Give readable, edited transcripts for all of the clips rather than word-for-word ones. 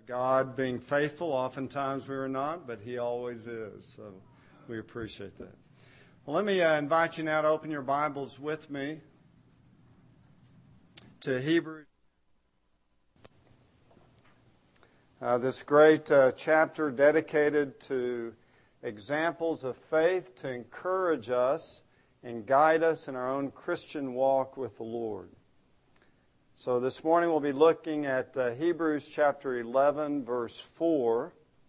God being faithful. Oftentimes we are not, but He always is. So we appreciate that. Well, let me invite you now to open your Bibles with me to Hebrews. This great chapter dedicated to examples of faith to encourage us and guide us in our own Christian walk with the Lord. So this morning we'll be looking at Hebrews chapter 11, verse 4.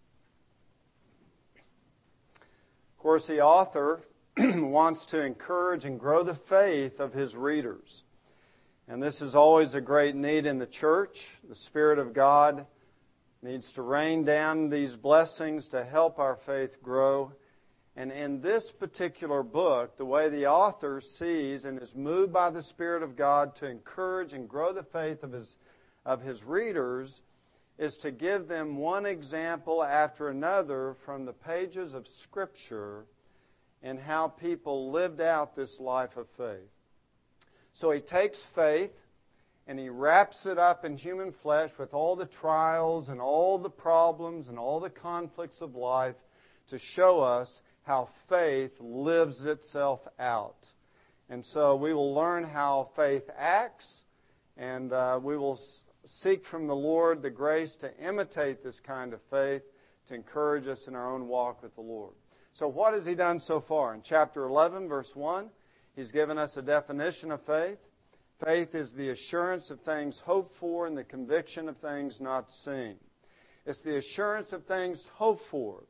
Of course, the author wants to encourage and grow the faith of his readers. And this is always a great need in the church. The Spirit of God needs to rain down these blessings to help our faith grow. And in this particular book, the way the author sees and is moved by the Spirit of God to encourage and grow the faith of his readers is to give them one example after another from the pages of Scripture and how people lived out this life of faith. So he takes faith and he wraps it up in human flesh with all the trials and all the problems and all the conflicts of life to show us how faith lives itself out. And so we will learn how faith acts, and we will seek from the Lord the grace to imitate this kind of faith to encourage us in our own walk with the Lord. So what has he done so far? In chapter 11, verse 1, he's given us a definition of faith. Faith is the assurance of things hoped for and the conviction of things not seen. It's the assurance of things hoped for.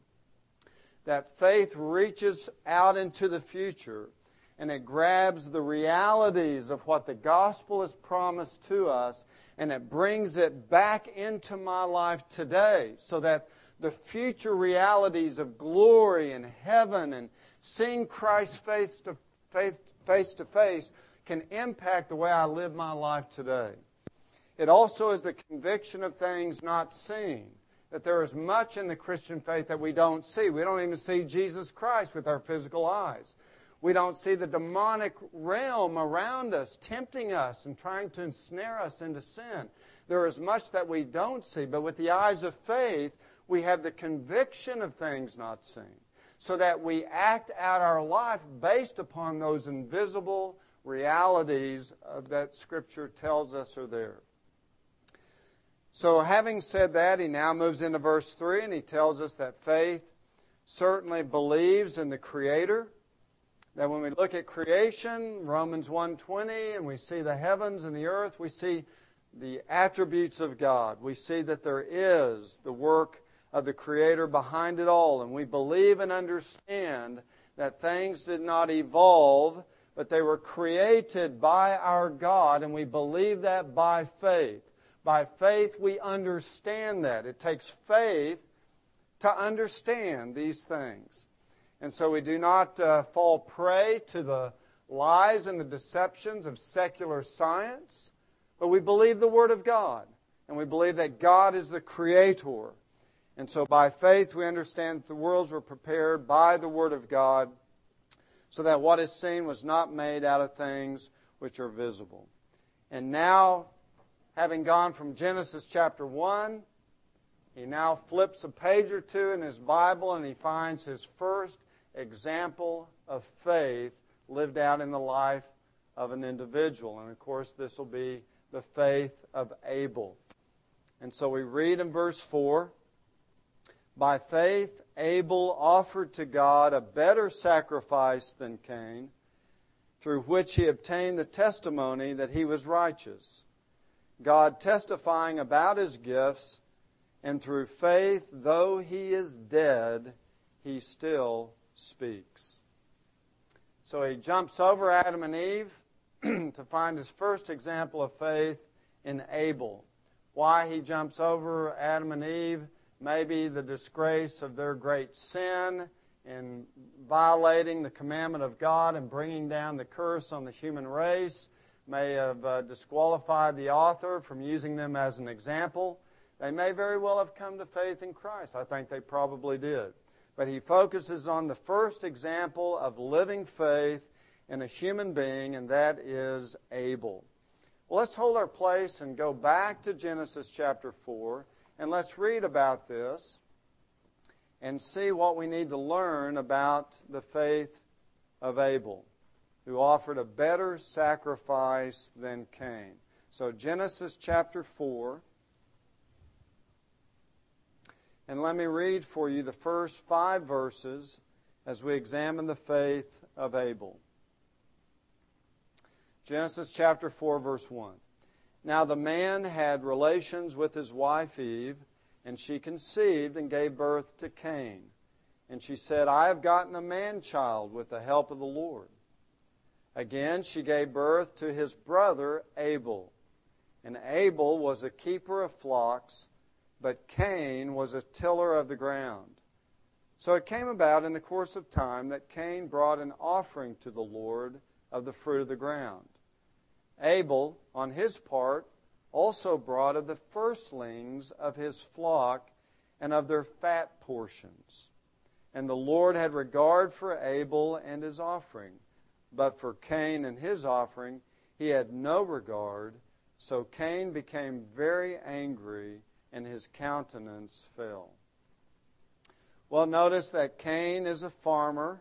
That faith reaches out into the future and it grabs the realities of what the gospel has promised to us and it brings it back into my life today so that the future realities of glory and heaven and seeing Christ face to face can impact the way I live my life today. It also is the conviction of things not seen. That there is much in the Christian faith that we don't see. We don't even see Jesus Christ with our physical eyes. We don't see the demonic realm around us, tempting us and trying to ensnare us into sin. There is much that we don't see, but with the eyes of faith, we have the conviction of things not seen, so that we act out our life based upon those invisible realities that Scripture tells us are there. So having said that, he now moves into verse 3 and he tells us that faith certainly believes in the Creator. That when we look at creation, Romans 1:20, and we see the heavens and the earth, we see the attributes of God. We see that there is the work of the Creator behind it all. And we believe and understand that things did not evolve, but they were created by our God, and we believe that by faith. By faith, we understand that. It takes faith to understand these things. And so we do not fall prey to the lies and the deceptions of secular science, but we believe the Word of God, and we believe that God is the Creator. And so by faith, we understand that the worlds were prepared by the Word of God, so that what is seen was not made out of things which are visible. And now, having gone from Genesis chapter 1, he now flips a page or two in his Bible and he finds his first example of faith lived out in the life of an individual. And of course, this will be the faith of Abel. And so we read in verse 4, "By faith Abel offered to God a better sacrifice than Cain, through which he obtained the testimony that he was righteous, God testifying about his gifts, and through faith, though he is dead, he still speaks." So he jumps over Adam and Eve to find his first example of faith in Abel. Why he jumps over Adam and Eve? Maybe the disgrace of their great sin in violating the commandment of God and bringing down the curse on the human race may have disqualified the author from using them as an example. They may very well have come to faith in Christ. I think they probably did. But he focuses on the first example of living faith in a human being, and that is Abel. Well, let's hold our place and go back to Genesis chapter 4 And let's read about this and see what we need to learn about the faith of Abel, who offered a better sacrifice than Cain. So Genesis chapter 4. And let me read for you the first 5 verses as we examine the faith of Abel. Genesis chapter 4, verse 1. Now the man had relations with his wife Eve, and she conceived and gave birth to Cain. And she said, I have gotten a man-child with the help of the Lord. Again she gave birth to his brother Abel. And Abel was a keeper of flocks, but Cain was a tiller of the ground. So it came about in the course of time that Cain brought an offering to the Lord of the fruit of the ground. Abel, on his part, also brought of the firstlings of his flock and of their fat portions. And the Lord had regard for Abel and his offering, but for Cain and his offering he had no regard. So Cain became very angry, and his countenance fell. Well, notice that Cain is a farmer,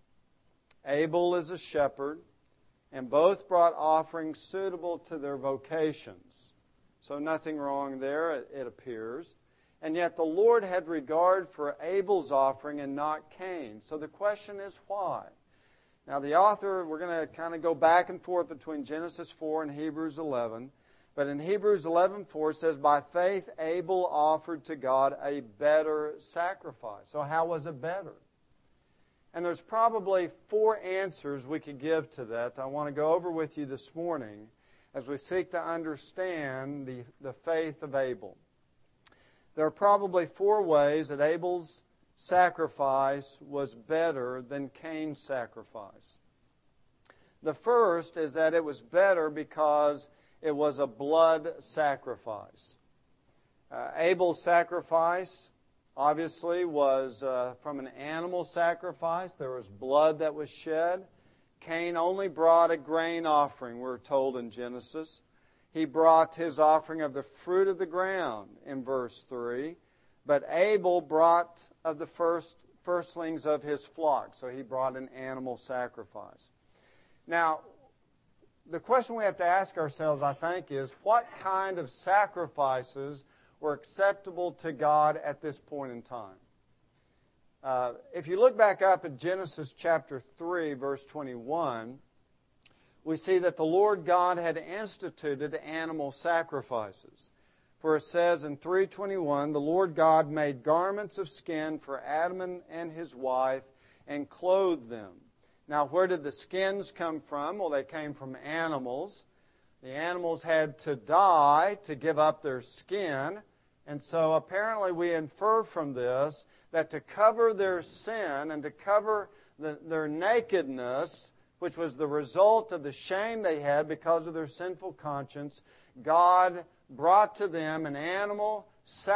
Abel is a shepherd, and both brought offerings suitable to their vocations. So nothing wrong there, it appears. And yet the Lord had regard for Abel's offering and not Cain. So the question is why? Now the author, we're going to kind of go back and forth between Genesis 4 and Hebrews 11. But in Hebrews 11:4 it says, by faith Abel offered to God a better sacrifice. So how was it better? And there's probably 4 answers we could give to that I want to go over with you this morning as we seek to understand the faith of Abel. There are probably 4 ways that Abel's sacrifice was better than Cain's sacrifice. The first is that it was better because it was a blood sacrifice. Abel's sacrifice obviously was from an animal sacrifice. There was blood that was shed. Cain only brought a grain offering, we're told in Genesis. He brought his offering of the fruit of the ground in verse 3. But Abel brought of the firstlings of his flock. So he brought an animal sacrifice. Now, the question we have to ask ourselves, I think, is what kind of sacrifices were acceptable to God at this point in time? If you look back up at Genesis chapter 3, verse 21, we see that the Lord God had instituted animal sacrifices. For it says in 3:21, the Lord God made garments of skin for Adam and his wife and clothed them. Now, where did the skins come from? Well, they came from animals. The animals had to die to give up their skin. And so apparently we infer from this that to cover their sin and to cover their nakedness, which was the result of the shame they had because of their sinful conscience, God brought to them an animal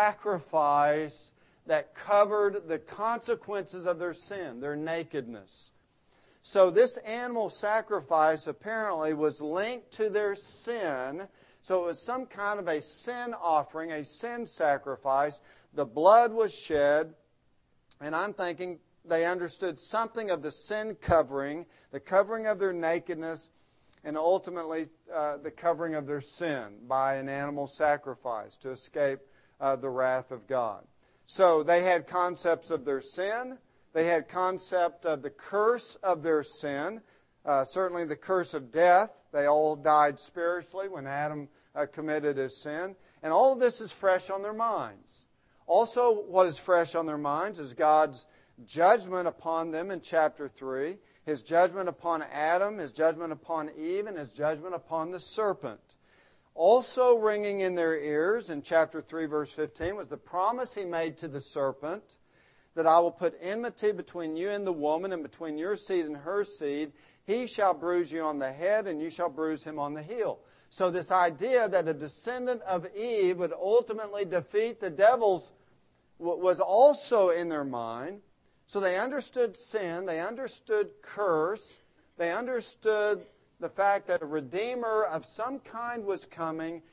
sacrifice that covered the consequences of their sin, their nakedness. So this animal sacrifice apparently was linked to their sin. So it was some kind of a sin offering, a sin sacrifice. The blood was shed, and I'm thinking they understood something of the sin covering, the covering of their nakedness, and ultimately the covering of their sin by an animal sacrifice to escape the wrath of God. So they had concepts of their sin. They had concept of the curse of their sin, certainly the curse of death. They all died spiritually when Adam committed his sin. And all of this is fresh on their minds. Also, what is fresh on their minds is God's judgment upon them in chapter 3, His judgment upon Adam, His judgment upon Eve, and His judgment upon the serpent. Also ringing in their ears in chapter 3, verse 15, was the promise He made to the serpent, that I will put enmity between you and the woman, and between your seed and her seed. He shall bruise you on the head, and you shall bruise him on the heel. So this idea that a descendant of Eve would ultimately defeat the devils was also in their mind. So they understood sin, they understood curse, they understood the fact that a Redeemer of some kind was coming,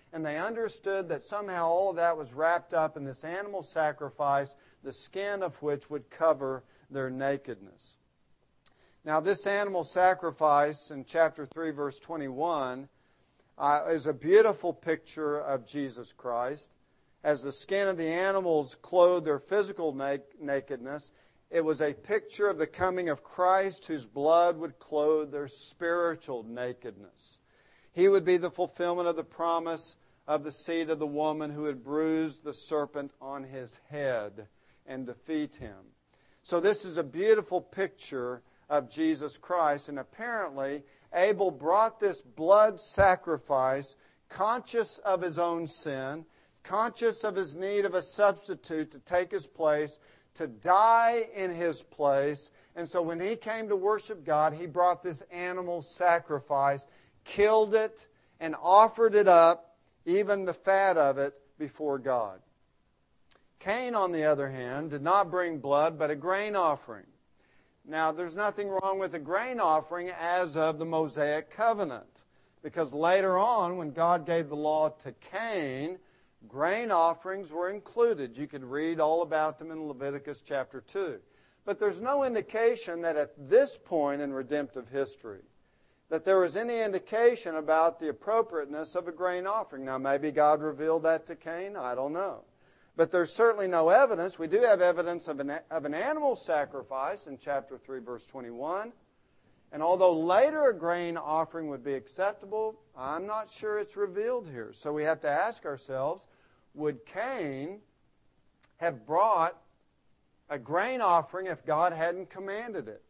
and they understood that somehow all of that was wrapped up in this animal sacrifice, the skin of which would cover their nakedness. Now, this animal sacrifice in chapter 3, verse 21, is a beautiful picture of Jesus Christ. As the skin of the animals clothed their physical nakedness, it was a picture of the coming of Christ, whose blood would clothe their spiritual nakedness. He would be the fulfillment of the promise of the seed of the woman who had bruised the serpent on his head and defeat him. So this is a beautiful picture of Jesus Christ, and apparently Abel brought this blood sacrifice conscious of his own sin, conscious of his need of a substitute to take his place, to die in his place. And so when he came to worship God, he brought this animal sacrifice, killed it, and offered it up, even the fat of it, before God. Cain, on the other hand, did not bring blood, but a grain offering. Now, there's nothing wrong with a grain offering as of the Mosaic covenant, because later on, when God gave the law to Cain, grain offerings were included. You could read all about them in Leviticus chapter 2. But there's no indication that at this point in redemptive history that there was any indication about the appropriateness of a grain offering. Now, maybe God revealed that to Cain. I don't know. But there's certainly no evidence. We do have evidence of an animal sacrifice in chapter 3, verse 21. And although later a grain offering would be acceptable, I'm not sure it's revealed here. So we have to ask ourselves, would Cain have brought a grain offering if God hadn't commanded it?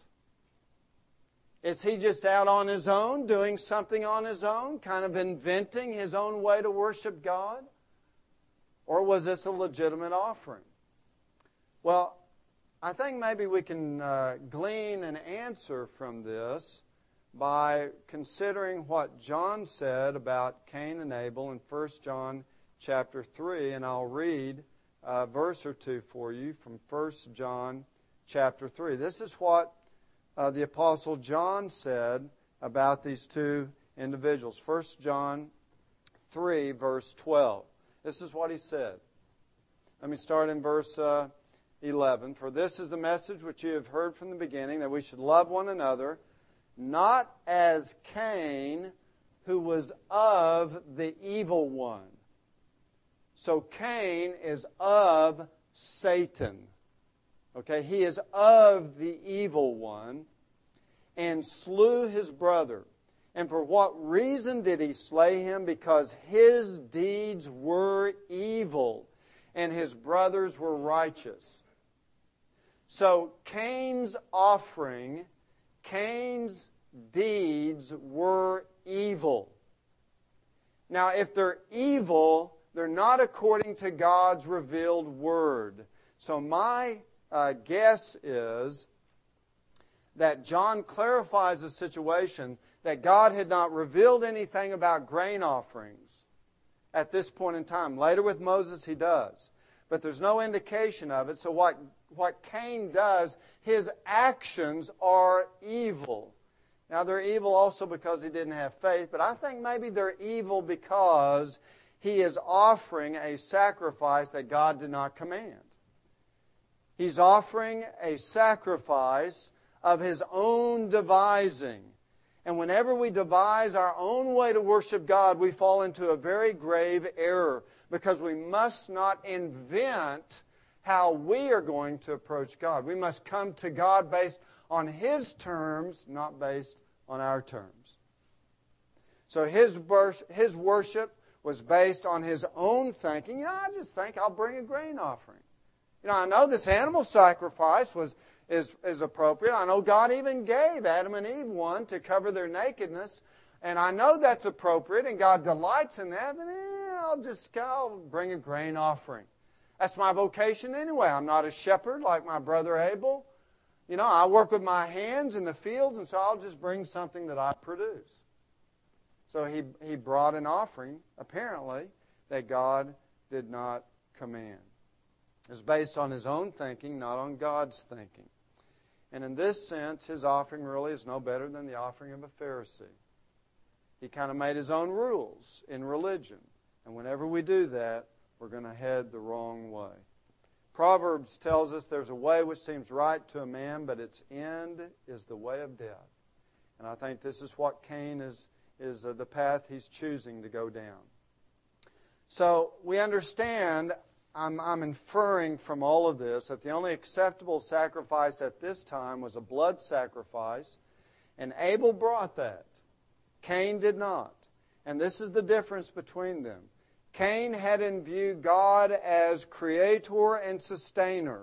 Is he just out on his own, doing something on his own, kind of inventing his own way to worship God? Or was this a legitimate offering? Well, I think maybe we can glean an answer from this by considering what John said about Cain and Abel in 1 John chapter 3. And I'll read a verse or two for you from 1 John chapter 3. This is what the Apostle John said about these two individuals. 1 John 3, verse 12. This is what he said. Let me start in verse 11. For this is the message which you have heard from the beginning, that we should love one another, not as Cain, who was of the evil one. So Cain is of Satan. Okay, he is of the evil one, and slew his brother. And for what reason did he slay him? Because his deeds were evil, and his brothers were righteous. So Cain's offering, Cain's deeds were evil. Now, if they're evil, they're not according to God's revealed word. So my guess is that John clarifies the situation that God had not revealed anything about grain offerings at this point in time. Later with Moses he does. But there's no indication of it. So what Cain does, his actions are evil. Now they're evil also because he didn't have faith, but I think maybe they're evil because he is offering a sacrifice that God did not command. He's offering a sacrifice of his own devising. And whenever we devise our own way to worship God, we fall into a very grave error, because we must not invent how we are going to approach God. We must come to God based on His terms, not based on our terms. So his worship was based on his own thinking. I just think I'll bring a grain offering. I know this animal sacrifice is appropriate. I know God even gave Adam and Eve one to cover their nakedness. And I know that's appropriate and God delights in that. Then I'll bring a grain offering. That's my vocation anyway. I'm not a shepherd like my brother Abel. I work with my hands in the fields, and so I'll just bring something that I produce. So he brought an offering, apparently, that God did not command. It's based on his own thinking, not on God's thinking. And in this sense, his offering really is no better than the offering of a Pharisee. He kind of made his own rules in religion. And whenever we do that, we're going to head the wrong way. Proverbs tells us there's a way which seems right to a man, but its end is the way of death. And I think this is what Cain is the path he's choosing to go down. So we understand, I'm inferring from all of this, that the only acceptable sacrifice at this time was a blood sacrifice, and Abel brought that. Cain did not. And this is the difference between them. Cain had in view God as creator and sustainer.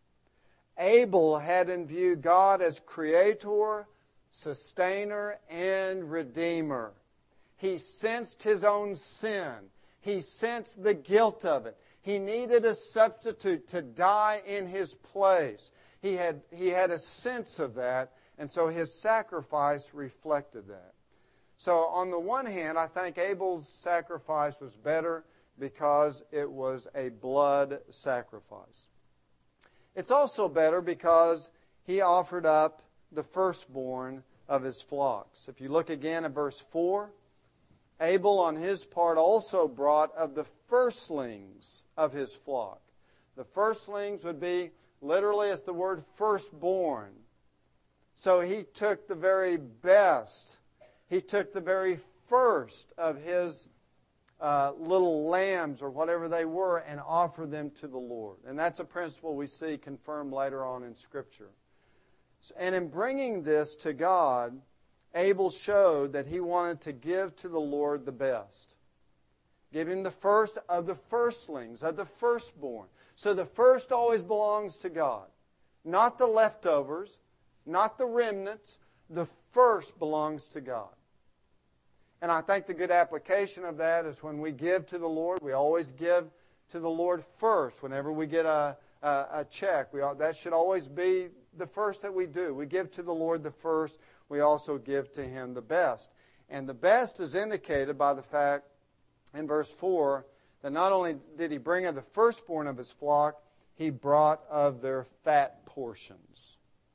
Abel had in view God as creator, sustainer, and redeemer. He sensed his own sin. He sensed the guilt of it. He needed a substitute to die in his place. He had a sense of that, and so his sacrifice reflected that. So on the one hand, I think Abel's sacrifice was better because it was a blood sacrifice. It's also better because he offered up the firstborn of his flocks. If you look again at verse 4, Abel on his part also brought of the firstlings of his flock. The firstlings would be, literally, it's the word firstborn. So he took the very best. He took the very first of his little lambs or whatever they were and offered them to the Lord. And that's a principle we see confirmed later on in Scripture. And in bringing this to God, Abel showed that he wanted to give to the Lord the best. Give him the first of the firstlings, of the firstborn. So the first always belongs to God. Not the leftovers, not the remnants. The first belongs to God. And I think the good application of that is when we give to the Lord, we always give to the Lord first. Whenever we get a check, that should always be the first that we do. We give to the Lord the first. We also give to Him the best. And the best is indicated by the fact in verse 4 that not only did he bring of the firstborn of his flock, he brought of their fat portions.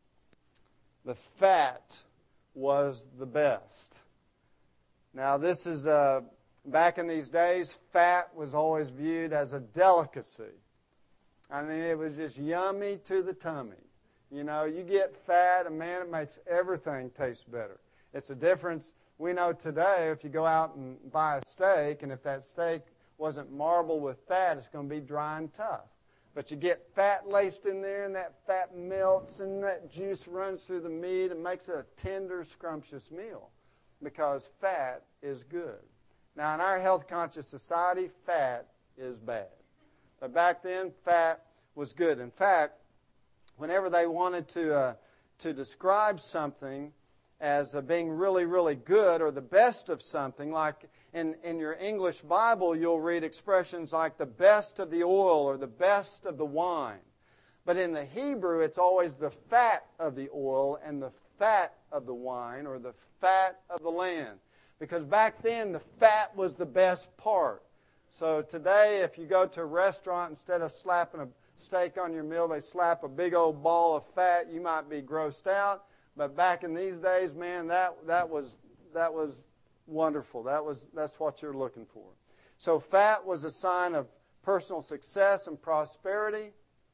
The fat was the best. Now this is, back in these days, fat was always viewed as a delicacy. I mean, it was just yummy to the tummy. You know, you get fat, and man, it makes everything taste better. It's a difference. We know today if you go out and buy a steak, and if that steak wasn't marbled with fat, it's going to be dry and tough. But you get fat laced in there, and that fat melts, and that juice runs through the meat and makes it a tender, scrumptious meal because fat is good. Now, in our health-conscious society, fat is bad. But back then, fat was good. In fact, whenever they wanted to describe something as being really, really good or the best of something, like in your English Bible, you'll read expressions like the best of the oil or the best of the wine. But in the Hebrew, it's always the fat of the oil and the fat of the wine or the fat of the land. Because back then, the fat was the best part. So today, if you go to a restaurant, instead of slapping a steak on your meal, they slap a big old ball of fat. You might be grossed out. But back in these days, man, that was wonderful. That's what you're looking for. So fat was a sign of personal success and prosperity.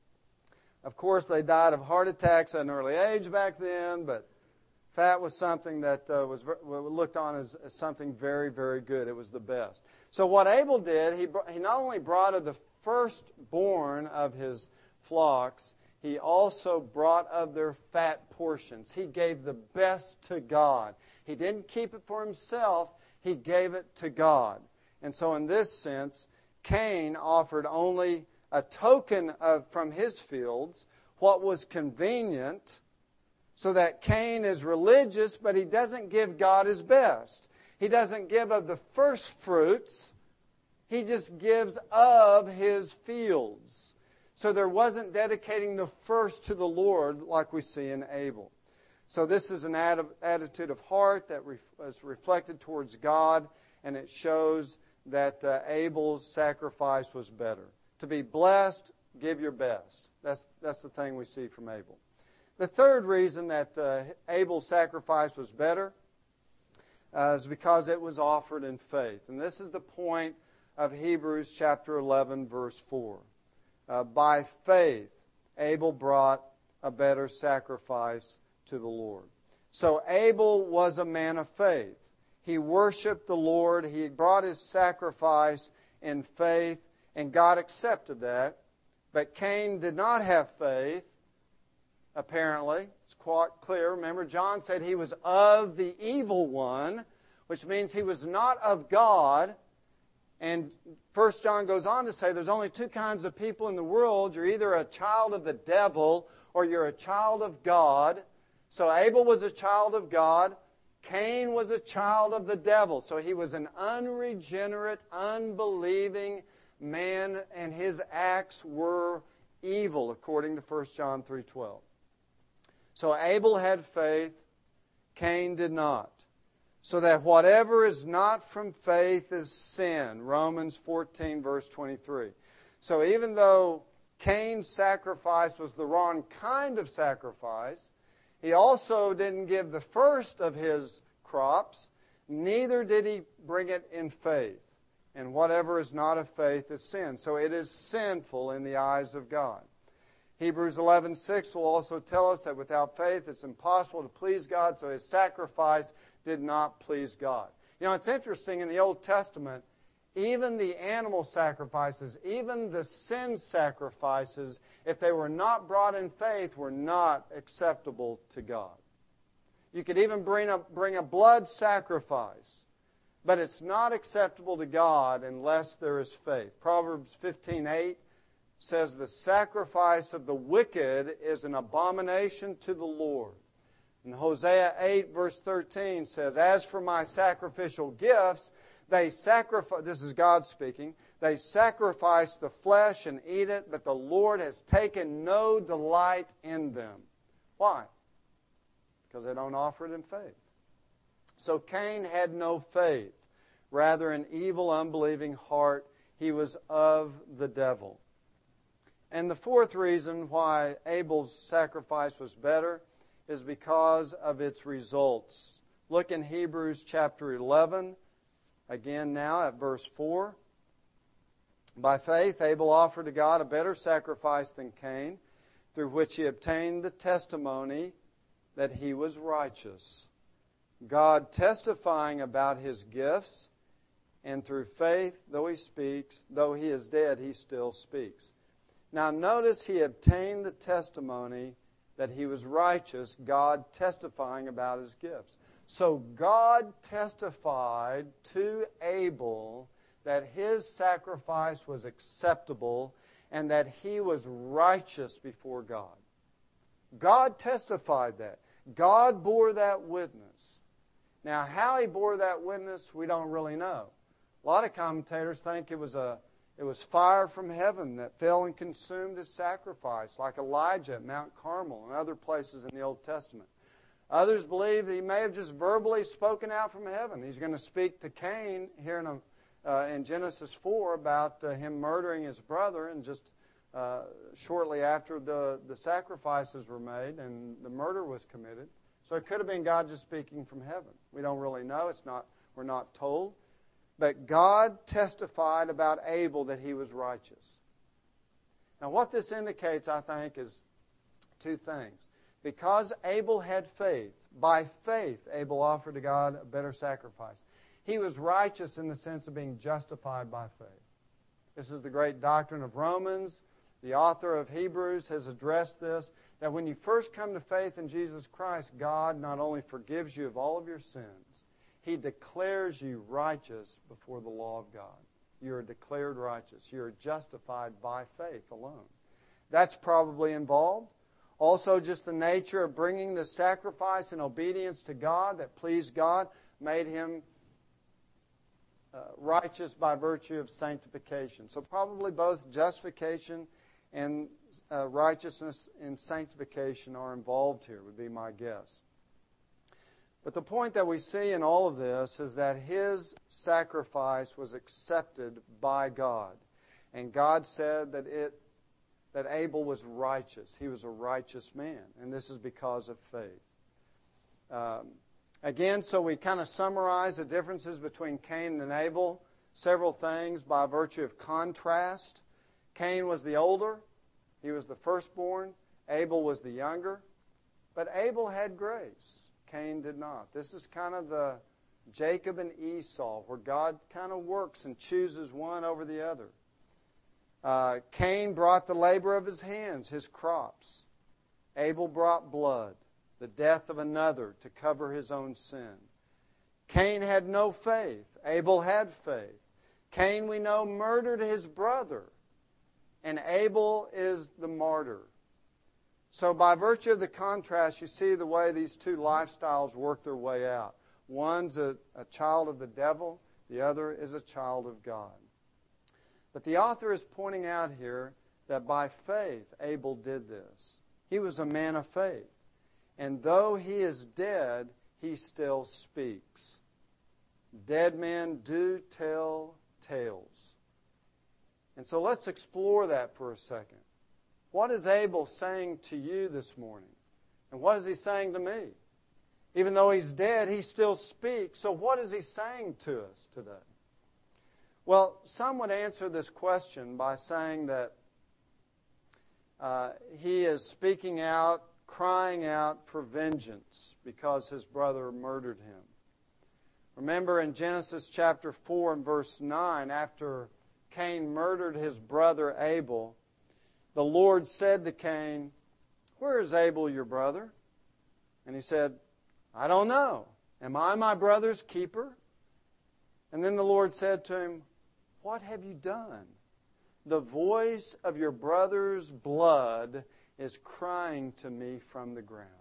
Of course, they died of heart attacks at an early age back then, but fat was something that was looked on as something very, very good. It was the best. So what Abel did, he not only brought of the firstborn of his flocks, he also brought of their fat portions. He gave the best to God. He didn't keep it for himself. He gave it to God. And so in this sense, Cain offered only a token from his fields, what was convenient, so that Cain is religious, but he doesn't give God his best. He doesn't give of the first fruits. He just gives of his fields. So there wasn't dedicating the first to the Lord like we see in Abel. So this is an attitude of heart that is reflected towards God, and it shows that Abel's sacrifice was better. To be blessed, give your best. That's the thing we see from Abel. The third reason that Abel's sacrifice was better is because it was offered in faith. And this is the point of Hebrews chapter 11, verse 4. By faith, Abel brought a better sacrifice to the Lord. So Abel was a man of faith. He worshiped the Lord. He brought his sacrifice in faith, and God accepted that. But Cain did not have faith, apparently. It's quite clear. Remember, John said he was of the evil one, which means he was not of God. And 1 John goes on to say there's only two kinds of people in the world. You're either a child of the devil or you're a child of God. So Abel was a child of God. Cain was a child of the devil. So he was an unregenerate, unbelieving man, and his acts were evil, according to 1 John 3:12. So Abel had faith, Cain did not. So that whatever is not from faith is sin. Romans 14, verse 23. So even though Cain's sacrifice was the wrong kind of sacrifice, he also didn't give the first of his crops, neither did he bring it in faith. And whatever is not of faith is sin. So it is sinful in the eyes of God. Hebrews 11:6 will also tell us that without faith it's impossible to please God, so his sacrifice did not please God. You know, it's interesting, in the Old Testament, even the animal sacrifices, even the sin sacrifices, if they were not brought in faith, were not acceptable to God. You could even bring a blood sacrifice, but it's not acceptable to God unless there is faith. Proverbs 15:8 says, "The sacrifice of the wicked is an abomination to the Lord." And Hosea 8, verse 13 says, "As for my sacrificial gifts, they sacrifice," this is God speaking, "they sacrifice the flesh and eat it, but the Lord has taken no delight in them." Why? Because they don't offer it in faith. So Cain had no faith, rather an evil, unbelieving heart. He was of the devil. And the fourth reason why Abel's sacrifice was better is because of its results. Look in Hebrews chapter 11, again now at verse 4. "By faith Abel offered to God a better sacrifice than Cain, through which he obtained the testimony that he was righteous, God testifying about his gifts, and through faith, though he is dead, he still speaks." Now notice he obtained the testimony that he was righteous, God testifying about his gifts. So God testified to Abel that his sacrifice was acceptable and that he was righteous before God. God testified that. God bore that witness. Now, how he bore that witness, we don't really know. A lot of commentators think it was fire from heaven that fell and consumed his sacrifice, like Elijah at Mount Carmel and other places in the Old Testament. Others believe that he may have just verbally spoken out from heaven. He's going to speak to Cain here in Genesis 4 about him murdering his brother, and just shortly after the sacrifices were made and the murder was committed. So it could have been God just speaking from heaven. We don't really know. We're not told. But God testified about Abel that he was righteous. Now what this indicates, I think, is two things. Because Abel had faith, by faith Abel offered to God a better sacrifice. He was righteous in the sense of being justified by faith. This is the great doctrine of Romans. The author of Hebrews has addressed this, that when you first come to faith in Jesus Christ, God not only forgives you of all of your sins, He declares you righteous before the law of God. You are declared righteous. You are justified by faith alone. That's probably involved. Also, just the nature of bringing the sacrifice and obedience to God that pleased God made him righteous by virtue of sanctification. So probably both justification and righteousness and sanctification are involved here, would be my guess. But the point that we see in all of this is that his sacrifice was accepted by God. And God said that Abel was righteous. He was a righteous man. And this is because of faith. Again, so we kind of summarize the differences between Cain and Abel. several things by virtue of contrast. Cain was the older. He was the firstborn. Abel was the younger. But Abel had grace. Cain did not. This is kind of the Jacob and Esau, where God kind of works and chooses one over the other. Cain brought the labor of his hands, his crops. Abel brought blood, the death of another to cover his own sin. Cain had no faith. Abel had faith. Cain, we know, murdered his brother. And Abel is the martyr. So by virtue of the contrast, you see the way these two lifestyles work their way out. One's a child of the devil. The other is a child of God. But the author is pointing out here that by faith, Abel did this. He was a man of faith. And though he is dead, he still speaks. Dead men do tell tales. And so let's explore that for a second. What is Abel saying to you this morning? And what is he saying to me? Even though he's dead, he still speaks. So what is he saying to us today? Well, some would answer this question by saying that he is speaking out, crying out for vengeance because his brother murdered him. Remember in Genesis chapter 4 and verse 9, after Cain murdered his brother Abel, the Lord said to Cain, "Where is Abel your brother?" And he said, "I don't know. Am I my brother's keeper?" And then the Lord said to him, "What have you done? The voice of your brother's blood is crying to me from the ground."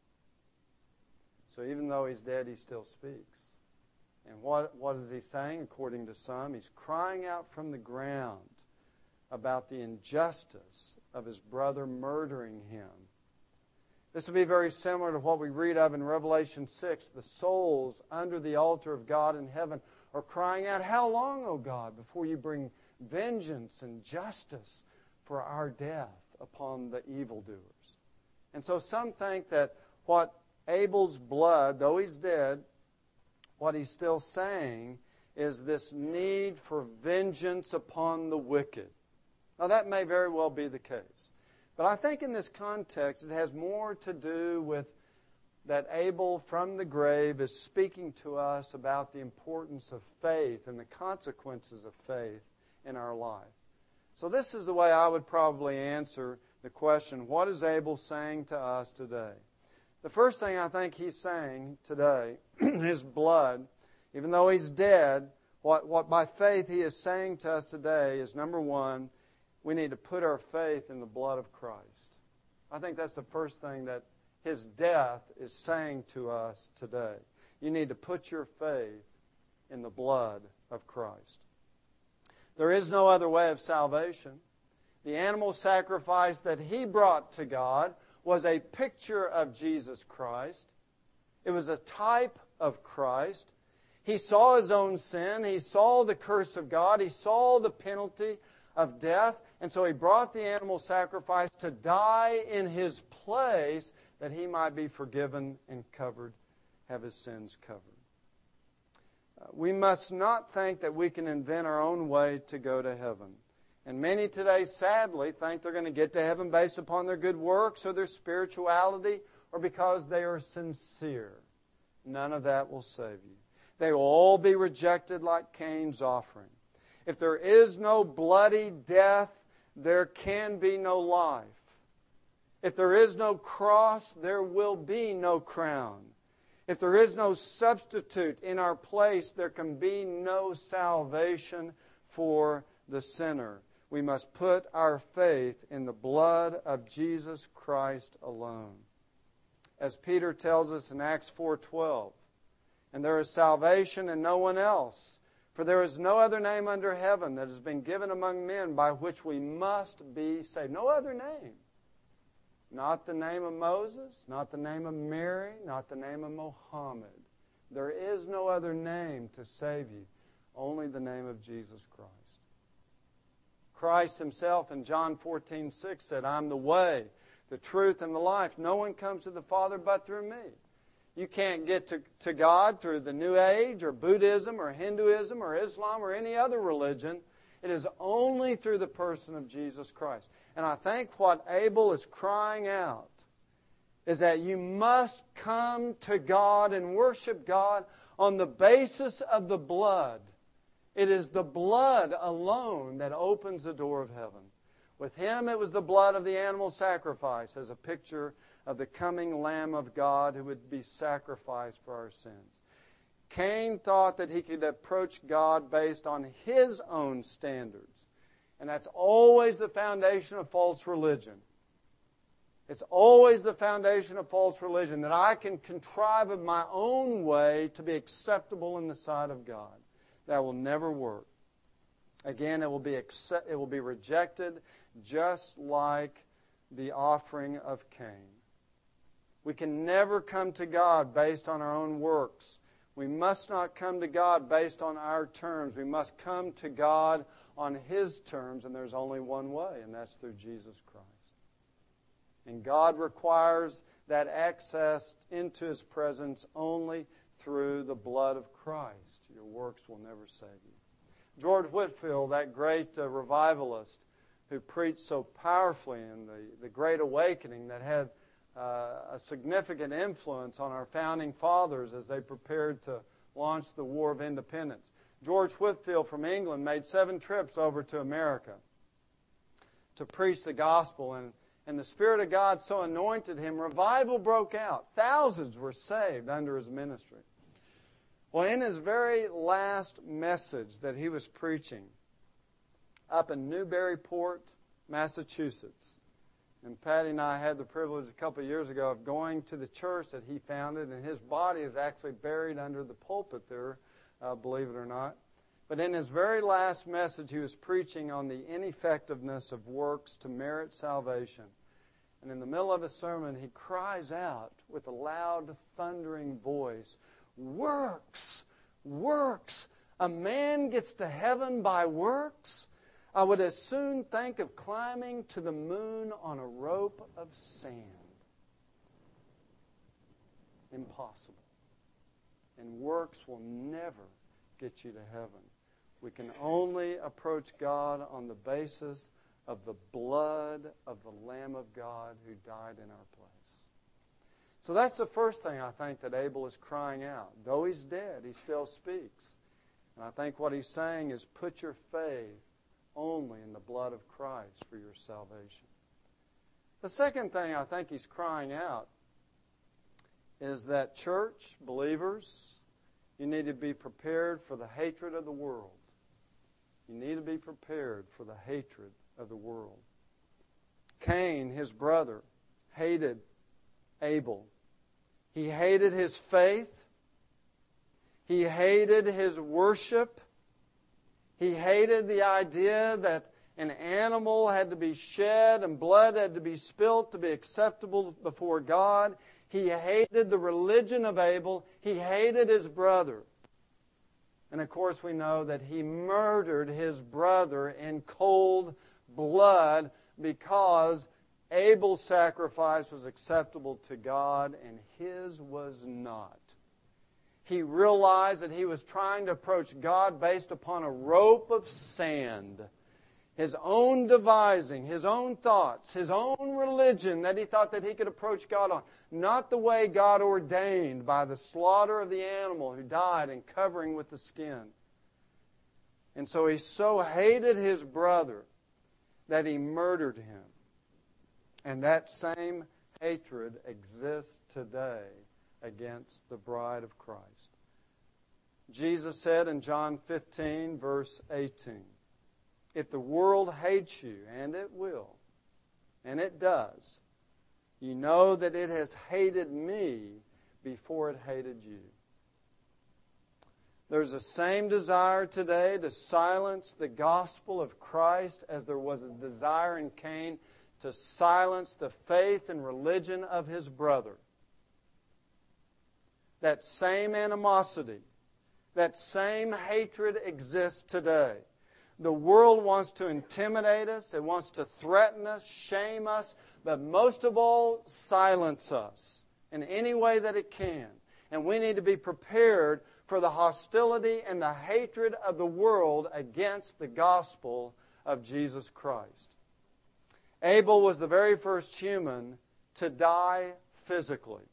So even though he's dead, he still speaks. And what is he saying? According to some, he's crying out from the ground about the injustice of his brother murdering him. This would be very similar to what we read of in Revelation 6. The souls under the altar of God in heaven are crying out, "How long, O God, before you bring vengeance and justice for our death upon the evildoers?" And so some think that what Abel's blood, though he's dead, what he's still saying is this need for vengeance upon the wicked. Now that may very well be the case. But I think in this context it has more to do with that Abel from the grave is speaking to us about the importance of faith and the consequences of faith in our life. So this is the way I would probably answer the question, what is Abel saying to us today? The first thing I think he's saying today, his blood, even though he's dead, what by faith he is saying to us today is, number one, we need to put our faith in the blood of Christ. I think that's the first thing that his death is saying to us today. You need to put your faith in the blood of Christ. There is no other way of salvation. The animal sacrifice that he brought to God was a picture of Jesus Christ. It was a type of Christ. He saw his own sin. He saw the curse of God. He saw the penalty of death. And so he brought the animal sacrifice to die in his place that he might be forgiven and covered, have his sins covered. We must not think that we can invent our own way to go to heaven. And many today, sadly, think they're going to get to heaven based upon their good works or their spirituality or because they are sincere. None of that will save you. They will all be rejected like Cain's offering. If there is no bloody death, there can be no life. If there is no cross, there will be no crown. If there is no substitute in our place, there can be no salvation for the sinner. We must put our faith in the blood of Jesus Christ alone. As Peter tells us in Acts 4:12, "And there is salvation in no one else, for there is no other name under heaven that has been given among men by which we must be saved." No other name. Not the name of Moses, not the name of Mary, not the name of Mohammed. There is no other name to save you, only the name of Jesus Christ. Christ himself in John 14:6 said, "I'm the way, the truth, and the life. No one comes to the Father but through me." You can't get to God through the New Age or Buddhism or Hinduism or Islam or any other religion. It is only through the person of Jesus Christ. And I think what Abel is crying out is that you must come to God and worship God on the basis of the blood. It is the blood alone that opens the door of heaven. With him it was the blood of the animal sacrifice as a picture of the coming Lamb of God who would be sacrificed for our sins. Cain thought that he could approach God based on his own standards. And that's always the foundation of false religion. It's always the foundation of false religion, that I can contrive of my own way to be acceptable in the sight of God. That will never work. Again, it will be rejected just like the offering of Cain. We can never come to God based on our own works. We must not come to God based on our terms. We must come to God on His terms, and there's only one way, and that's through Jesus Christ. And God requires that access into His presence only through the blood of Christ. Your works will never save you. George Whitefield, that great revivalist who preached so powerfully in the Great Awakening that had a significant influence on our founding fathers as they prepared to launch the War of Independence. George Whitefield from England made 7 trips over to America to preach the gospel, and the Spirit of God so anointed him, revival broke out. Thousands were saved under his ministry. Well, in his very last message that he was preaching up in Newburyport, Massachusetts, and Patty and I had the privilege a couple of years ago of going to the church that he founded, and his body is actually buried under the pulpit there, believe it or not. But in his very last message, he was preaching on the ineffectiveness of works to merit salvation. And in the middle of his sermon, he cries out with a loud, thundering voice, "Works! Works! A man gets to heaven by works? I would as soon think of climbing to the moon on a rope of sand." Impossible. And works will never get you to heaven. We can only approach God on the basis of the blood of the Lamb of God who died in our place. So that's the first thing I think that Abel is crying out. Though he's dead, he still speaks. And I think what he's saying is, put your faith only in the blood of Christ for your salvation. The second thing I think he's crying out is that, church, believers, you need to be prepared for the hatred of the world. You need to be prepared for the hatred of the world. Cain, his brother, hated Abel. He hated his faith. He hated his worship. He hated the idea that an animal had to be shed and blood had to be spilt to be acceptable before God. He hated the religion of Abel. He hated his brother. And of course we know that he murdered his brother in cold blood because Abel's sacrifice was acceptable to God and his was not. He realized that he was trying to approach God based upon a rope of sand. His own devising, his own thoughts, his own religion that he thought that he could approach God on. Not the way God ordained by the slaughter of the animal who died and covering with the skin. And so he so hated his brother that he murdered him. And that same hatred exists today against the bride of Christ. Jesus said in John 15, verse 18, "If the world hates you, and it will, and it does, you know that it has hated me before it hated you." There's the same desire today to silence the gospel of Christ as there was a desire in Cain to silence the faith and religion of his brother. That same animosity, that same hatred exists today. The world wants to intimidate us. It wants to threaten us, shame us, but most of all, silence us in any way that it can. And we need to be prepared for the hostility and the hatred of the world against the gospel of Jesus Christ. Abel was the very first human to die physically,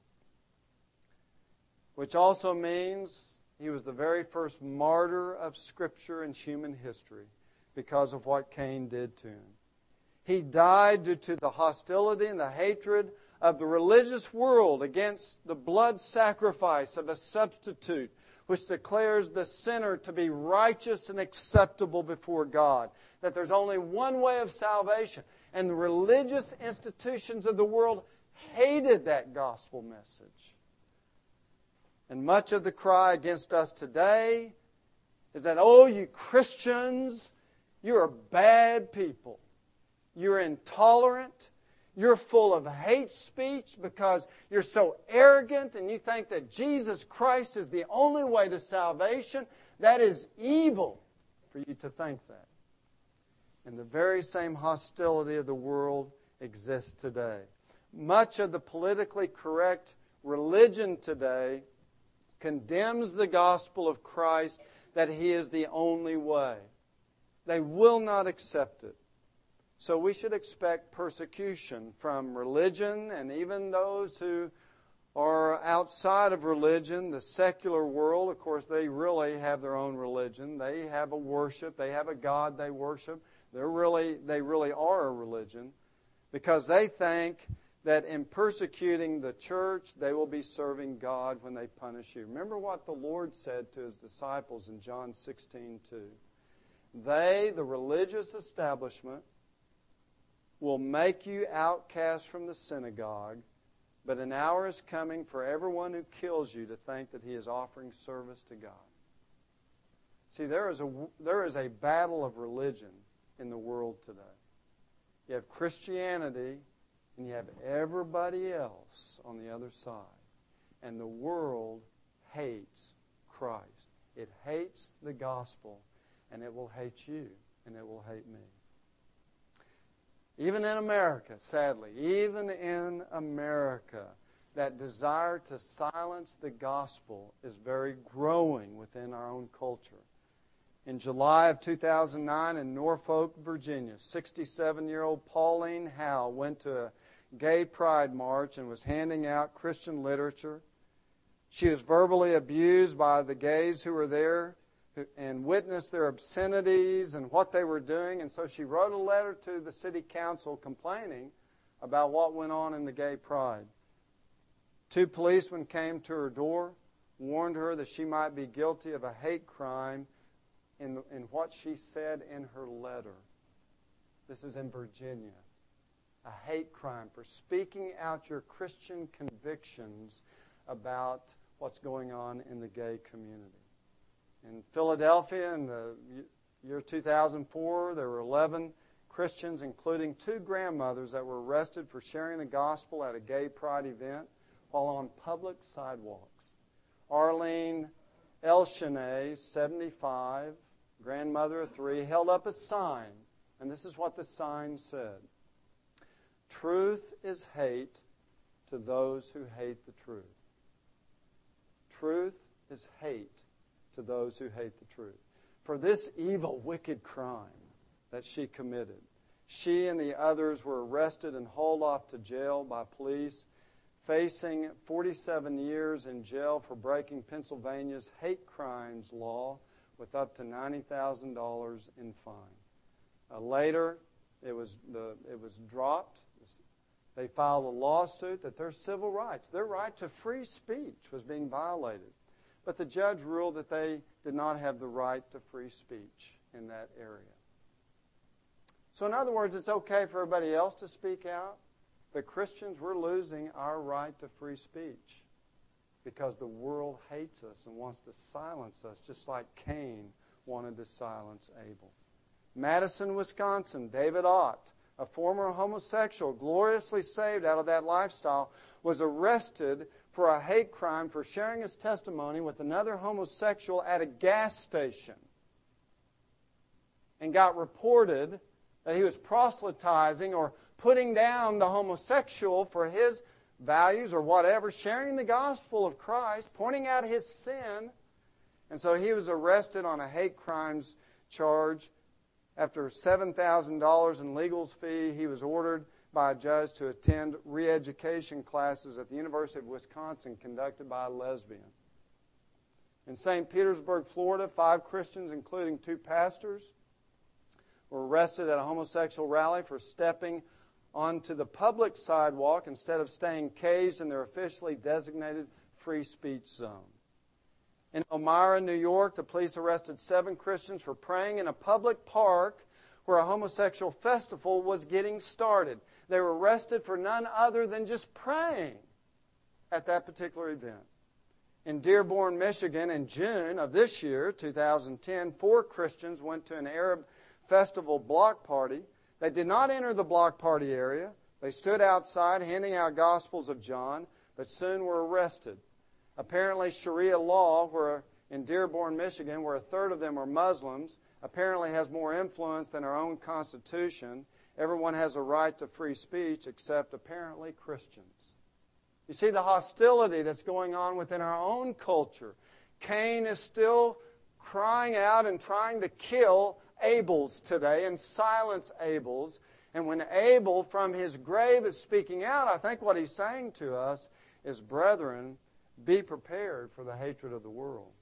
which also means he was the very first martyr of Scripture and human history because of what Cain did to him. He died due to the hostility and the hatred of the religious world against the blood sacrifice of a substitute, which declares the sinner to be righteous and acceptable before God, that there's only one way of salvation. And the religious institutions of the world hated that gospel message. And much of the cry against us today is that, oh, you Christians, you are bad people. You're intolerant. You're full of hate speech because you're so arrogant and you think that Jesus Christ is the only way to salvation. That is evil for you to think that. And the very same hostility of the world exists today. Much of the politically correct religion today condemns the gospel of Christ, that He is the only way. They will not accept it. So we should expect persecution from religion and even those who are outside of religion, the secular world. Of course, they really have their own religion. They have a worship. They have a God they worship. They really are a religion because they think that in persecuting the church, they will be serving God when they punish you. Remember what the Lord said to His disciples in John 16:2. They, the religious establishment, will make you outcast from the synagogue, but an hour is coming for everyone who kills you to think that he is offering service to God. See, there is a battle of religion in the world today. You have Christianity, and you have everybody else on the other side. And the world hates Christ. It hates the gospel, and it will hate you, and it will hate me. Even in America, sadly, even in America, that desire to silence the gospel is very growing within our own culture. In July of 2009 in Norfolk, Virginia, 67-year-old Pauline Howe went to a gay pride march and was handing out Christian literature. She was verbally abused by the gays who were there and witnessed their obscenities and what they were doing. And so she wrote a letter to the city council complaining about what went on in the gay pride. 2 policemen came to her door, warned her that she might be guilty of a hate crime in what she said in her letter. This is in Virginia. A hate crime for speaking out your Christian convictions about what's going on in the gay community. In Philadelphia, in the year 2004, there were 11 Christians, including 2 grandmothers, that were arrested for sharing the gospel at a gay pride event while on public sidewalks. Arlene Elshanay, 75, grandmother of 3, held up a sign, and this is what the sign said. Truth is hate to those who hate the truth. Truth is hate to those who hate the truth. For this evil, wicked crime that she committed, she and the others were arrested and hauled off to jail by police, facing 47 years in jail for breaking Pennsylvania's hate crimes law with up to $90,000 in fine. Later, it was dropped. They filed a lawsuit that their civil rights, their right to free speech, was being violated. But the judge ruled that they did not have the right to free speech in that area. So in other words, it's okay for everybody else to speak out, but Christians, we're losing our right to free speech because the world hates us and wants to silence us, just like Cain wanted to silence Abel. Madison, Wisconsin, David Ott, a former homosexual, gloriously saved out of that lifestyle, was arrested for a hate crime for sharing his testimony with another homosexual at a gas station, and got reported that he was proselytizing or putting down the homosexual for his values or whatever, sharing the gospel of Christ, pointing out his sin. And so he was arrested on a hate crimes charge. After $7,000 in legal fee, he was ordered by a judge to attend re-education classes at the University of Wisconsin conducted by a lesbian. In St. Petersburg, Florida, 5 Christians, including 2 pastors, were arrested at a homosexual rally for stepping onto the public sidewalk instead of staying caged in their officially designated free speech zone. In Elmira, New York, the police arrested 7 Christians for praying in a public park where a homosexual festival was getting started. They were arrested for none other than just praying at that particular event. In Dearborn, Michigan, in June of this year, 2010, 4 Christians went to an Arab festival block party. They did not enter the block party area. They stood outside handing out Gospels of John, but soon were arrested. Apparently, Sharia law, where in Dearborn, Michigan, where a third of them are Muslims, apparently has more influence than our own Constitution. Everyone has a right to free speech except apparently Christians. You see the hostility that's going on within our own culture. Cain is still crying out and trying to kill Abel's today and silence Abel's. And when Abel from his grave is speaking out, I think what he's saying to us is, brethren, be prepared for the hatred of the world.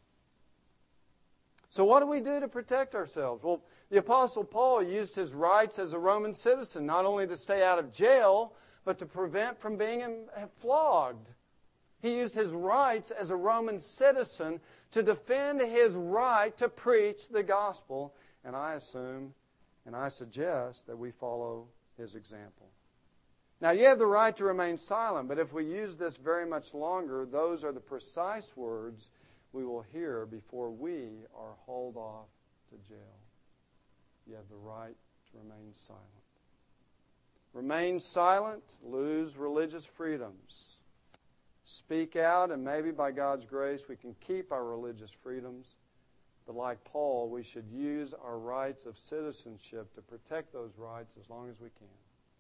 So what do we do to protect ourselves? Well, the Apostle Paul used his rights as a Roman citizen not only to stay out of jail, but to prevent from being flogged. He used his rights as a Roman citizen to defend his right to preach the gospel. And I assume, and I suggest, that we follow his example. Now, you have the right to remain silent, but if we use this very much longer, those are the precise words we will hear before we are hauled off to jail. You have the right to remain silent. Remain silent, lose religious freedoms. Speak out, and maybe by God's grace we can keep our religious freedoms. But like Paul, we should use our rights of citizenship to protect those rights as long as we can.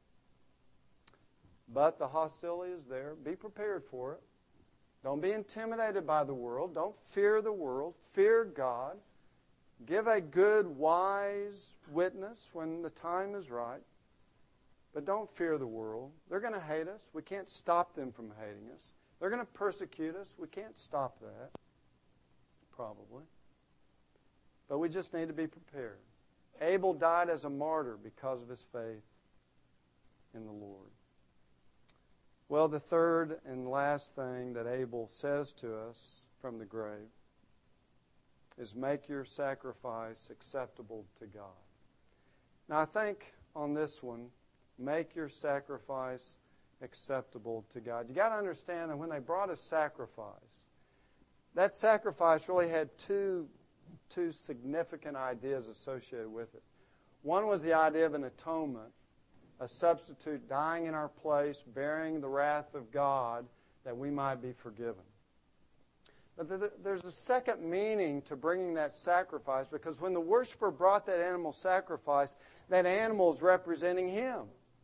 But the hostility is there. Be prepared for it. Don't be intimidated by the world. Don't fear the world. Fear God. Give a good, wise witness when the time is right. But don't fear the world. They're going to hate us. We can't stop them from hating us. They're going to persecute us. We can't stop that. Probably. But we just need to be prepared. Abel died as a martyr because of his faith in the Lord. Well, the third and last thing that Abel says to us from the grave is make your sacrifice acceptable to God. Now, I think on this one, make your sacrifice acceptable to God. You got to understand that when they brought a sacrifice, that sacrifice really had two significant ideas associated with it. One was the idea of an atonement, a substitute dying in our place, bearing the wrath of God that we might be forgiven. But there's a second meaning to bringing that sacrifice, because when the worshiper brought that animal sacrifice, that animal is representing him.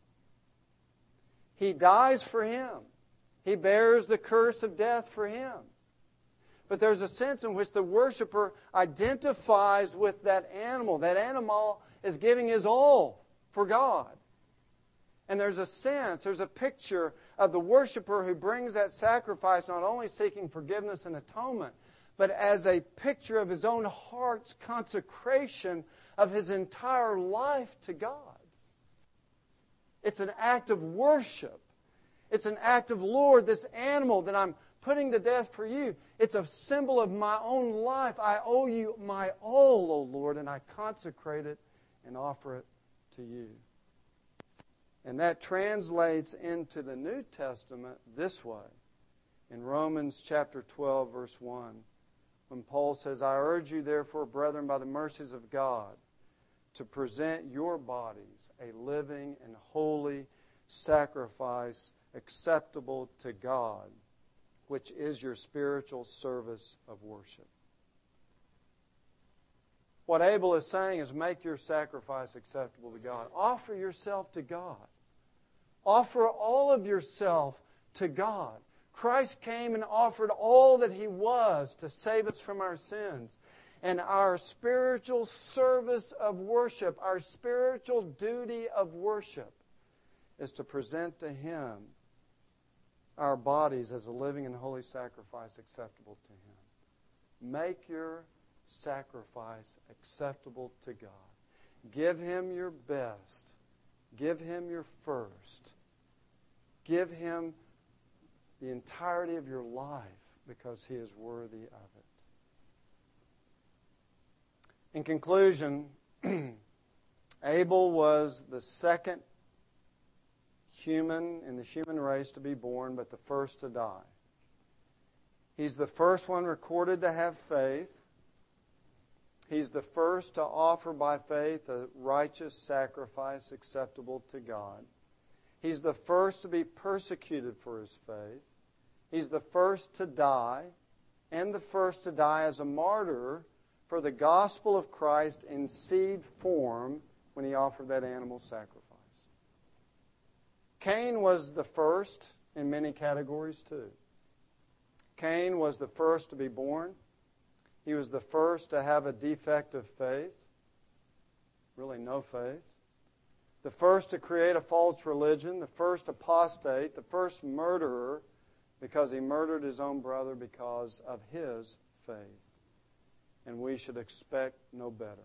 He dies for him. He bears the curse of death for him. But there's a sense in which the worshiper identifies with that animal. That animal is giving his all for God. And there's a sense, there's a picture of the worshiper who brings that sacrifice not only seeking forgiveness and atonement, but as a picture of his own heart's consecration of his entire life to God. It's an act of worship. It's an act of, Lord, this animal that I'm putting to death for you, it's a symbol of my own life. I owe you my all, O Lord, and I consecrate it and offer it to you. And that translates into the New Testament this way. In Romans chapter 12, verse 1, when Paul says, I urge you therefore, brethren, by the mercies of God, to present your bodies a living and holy sacrifice acceptable to God, which is your spiritual service of worship. What Abel is saying is make your sacrifice acceptable to God. Offer yourself to God. Offer all of yourself to God. Christ came and offered all that He was to save us from our sins. And our spiritual service of worship, our spiritual duty of worship, is to present to Him our bodies as a living and holy sacrifice acceptable to Him. Make your sacrifice acceptable to God. Give Him your best. Give Him your first. Give Him the entirety of your life because He is worthy of it. In conclusion, Abel was the second human in the human race to be born, but the first to die. He's the first one recorded to have faith. He's the first to offer by faith a righteous sacrifice acceptable to God. He's the first to be persecuted for his faith. He's the first to die, and the first to die as a martyr for the gospel of Christ in seed form when he offered that animal sacrifice. Cain was the first in many categories too. Cain was the first to be born. He was the first to have a defect of faith. Really no faith. The first to create a false religion. The first apostate. The first murderer because he murdered his own brother because of his faith. And we should expect no better.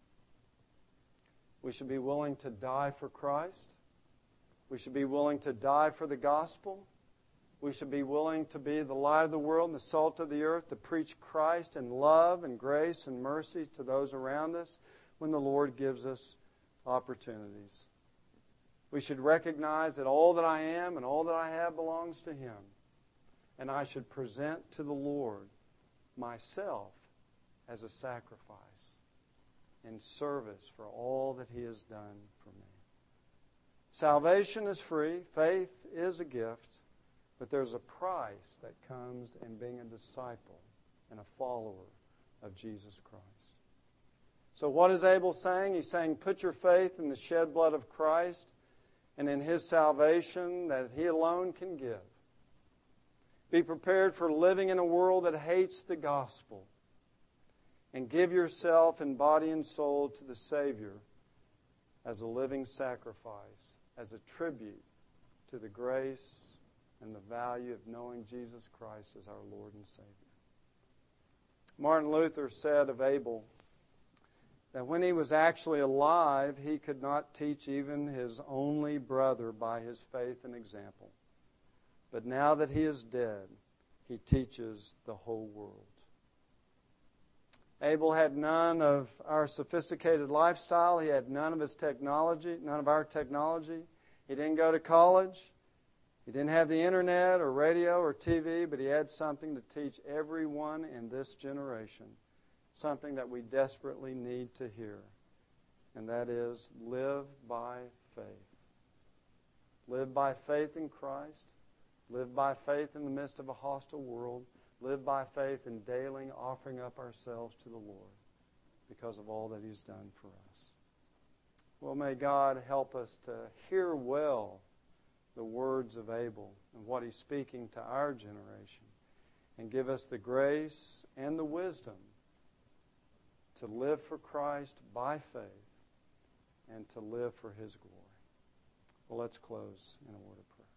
We should be willing to die for Christ. We should be willing to die for the gospel. We should be willing to be the light of the world and the salt of the earth, to preach Christ in love and grace and mercy to those around us when the Lord gives us opportunities. We should recognize that all that I am and all that I have belongs to Him. And I should present to the Lord myself as a sacrifice in service for all that He has done for me. Salvation is free. Faith is a gift. But there's a price that comes in being a disciple and a follower of Jesus Christ. So what is Abel saying? He's saying, put your faith in the shed blood of Christ and in His salvation that He alone can give. Be prepared for living in a world that hates the gospel. And give yourself in body and soul to the Savior as a living sacrifice, as a tribute to the grace and the value of knowing Jesus Christ as our Lord and Savior. Martin Luther said of Abel that when he was actually alive, he could not teach even his only brother by his faith and example. But now that he is dead, he teaches the whole world. Abel had none of our sophisticated lifestyle. He had none of his technology, none of our technology. He didn't go to college. He didn't have the internet or radio or TV, but he had something to teach everyone in this generation, something that we desperately need to hear, and that is live by faith. Live by faith in Christ. Live by faith in the midst of a hostile world. Live by faith in daily offering up ourselves to the Lord because of all that He's done for us. Well, may God help us to hear well the words of Abel and what he's speaking to our generation, and give us the grace and the wisdom to live for Christ by faith and to live for His glory. Well, let's close in a word of prayer.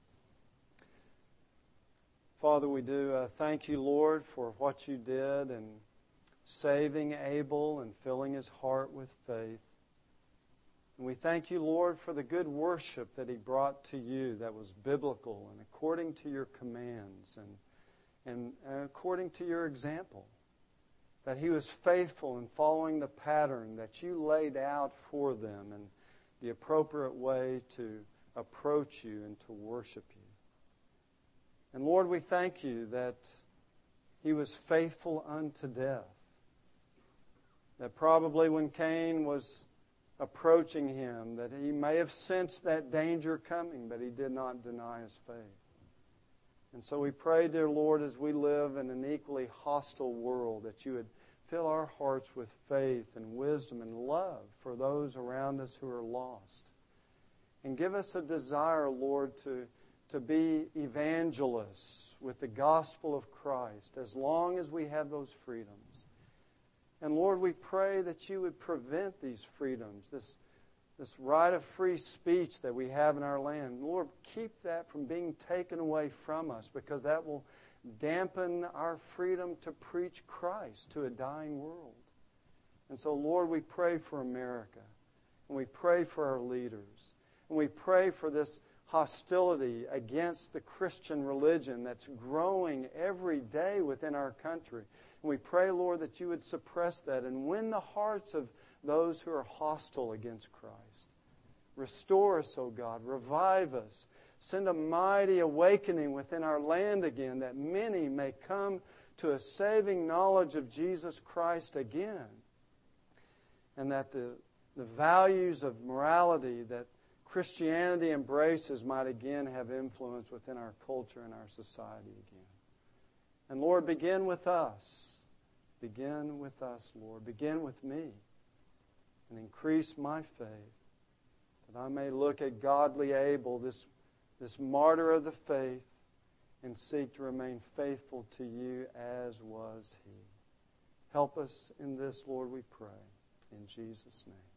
Father, we do thank You, Lord, for what You did in saving Abel and filling his heart with faith. And we thank You, Lord, for the good worship that he brought to You that was biblical and according to Your commands and according to Your example. That he was faithful in following the pattern that You laid out for them and the appropriate way to approach You and to worship You. And Lord, we thank You that he was faithful unto death. That probably when Cain was approaching him, that he may have sensed that danger coming, but he did not deny his faith. And so we pray, dear Lord, as we live in an equally hostile world, that You would fill our hearts with faith and wisdom and love for those around us who are lost. And give us a desire, Lord, to to be evangelists with the gospel of Christ as long as we have those freedoms. And Lord, we pray that you would prevent these freedoms, this right of free speech that we have in our land. Lord, keep that from being taken away from us, because that will dampen our freedom to preach Christ to a dying world. And so, Lord, we pray for America, and we pray for our leaders, and we pray for this hostility against the Christian religion that's growing every day within our country. And we pray, Lord, that you would suppress that and win the hearts of those who are hostile against Christ. Restore us, O God. Revive us. Send a mighty awakening within our land again, that many may come to a saving knowledge of Jesus Christ again. And that the values of morality that Christianity embraces might again have influence within our culture and our society again. And Lord, begin with us. Begin with us, Lord. Begin with me. And increase my faith, that I may look at godly Abel, this martyr of the faith, and seek to remain faithful to you as was he. Help us in this, Lord, we pray. In Jesus' name.